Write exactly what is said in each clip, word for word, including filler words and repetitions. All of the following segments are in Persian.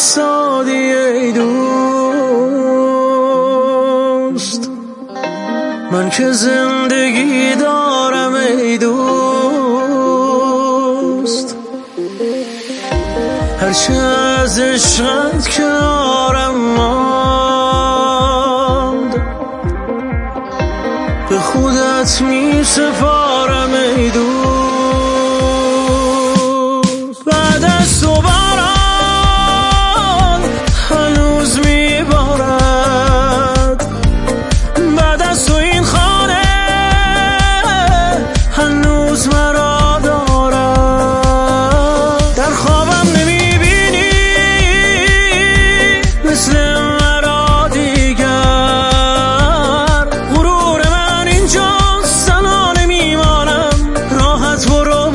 ایستادی ای دوست، من که زندگی دارم ای دوست، هرچه از عشقت کنارم ماند به خودت می سپارم ای دوست. بعد از تو باران هنوز می بارد، بعد از تو این خانه هنوز مرا دارد. در خوابم نمی بینی مثل مرا دیگر، غرور من اینجاست تنها نمیمانم، راحت برو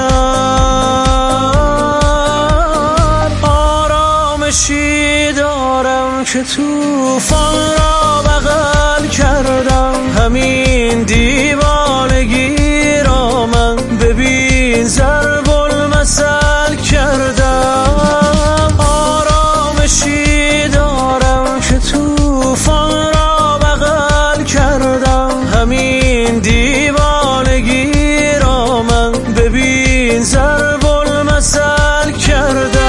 بگذر. آرامشی دارم که توفان را بغل کردم، همین دیوانگی را من ببین ضرب المثل کردم. آرامشی دارم که توفان را بغل کردم، همین دیوانگی را من ببین ضرب المثل کردم.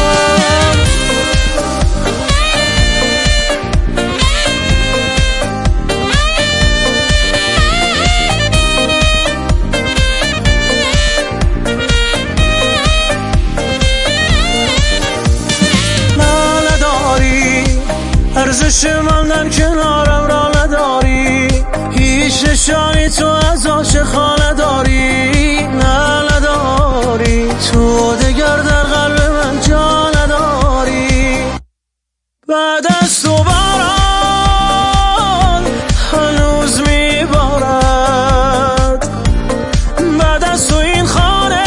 ارزش ماندن کنارم را نداری، هیچ نشانی تو از آنچه خانه داری، نه نداری، تو دگر در قلب من جا نداری. بعد از تو باران هنوز می بارد، بعد از تو این خانه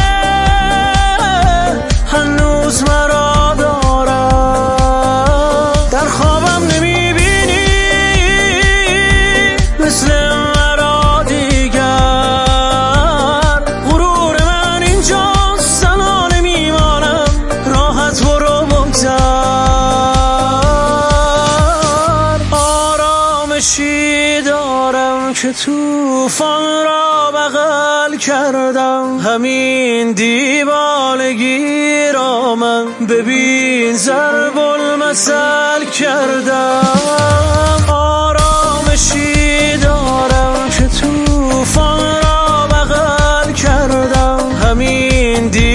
هنوز مرا دارد. در خوابم نمی بینی مثل مرا دیگر، غرور من اینجاست تنها نمیمانم، راحت برو بگذر. آرامشی دارم که توفان را بغل کردم، همین دیوانگی را من ببین ضرب المثل کردم. آرامشی دارم که توفان را بغل کردم، همین دیوانگی